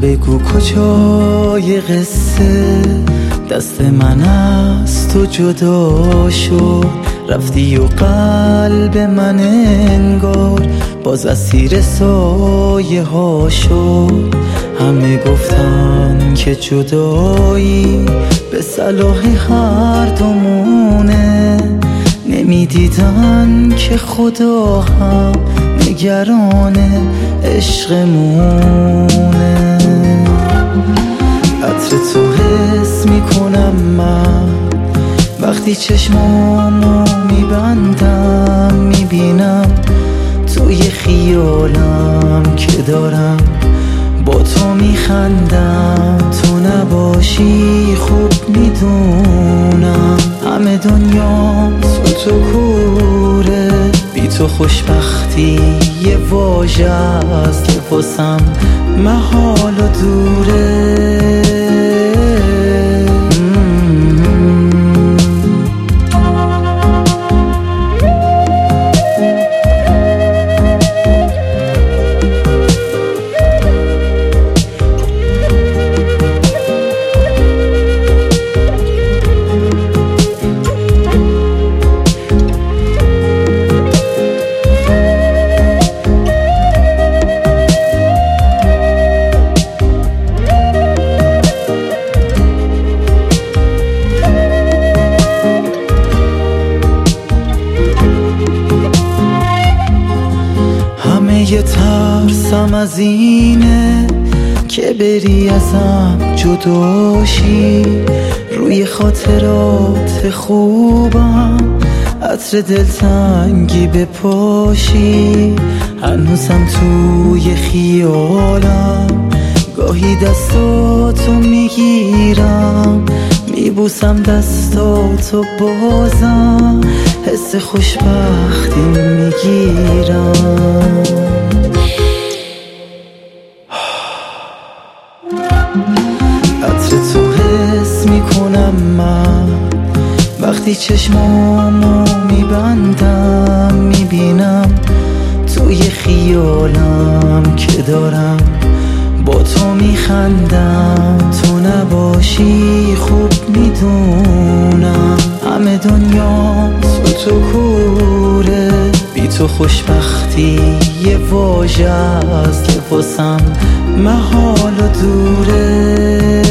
بگو کجای قصه دست من از تو جدا شد، رفتی و قلب من انگار باز اسیر سایه ها شد. همه گفتن که جدایی به صلاح هر دومونه، نمیدیدن که خدا هم نگران عشقمونه. عطر تو حس میکنم من وقتی چشمامو میبندم، میبینم توی خیالم که دارم با تو میخندم. تو نباشی خوب میدونم همه دنیا تو کوره، بی تو خوشبختی یه واژه است که واسم محال و دوره. یه ترسم از اینه که بری ازم جداشی، روی خاطرات خوبم عطر دلتنگی بپاشی. هنوزم توی خیالم گاهی دستاتو میگیرم، میبوسم دستاتو بازم حس خوشبختی میگیرم. عطر تو حس میکنم من وقتی چشمامو میبندم، میبینم توی خیالم که دارم با تو میخندم. تو نباشی خوب میدونم همه دنیا تو کوره، بی تو خوشبختی یه واژه است که واسم محال و دوره.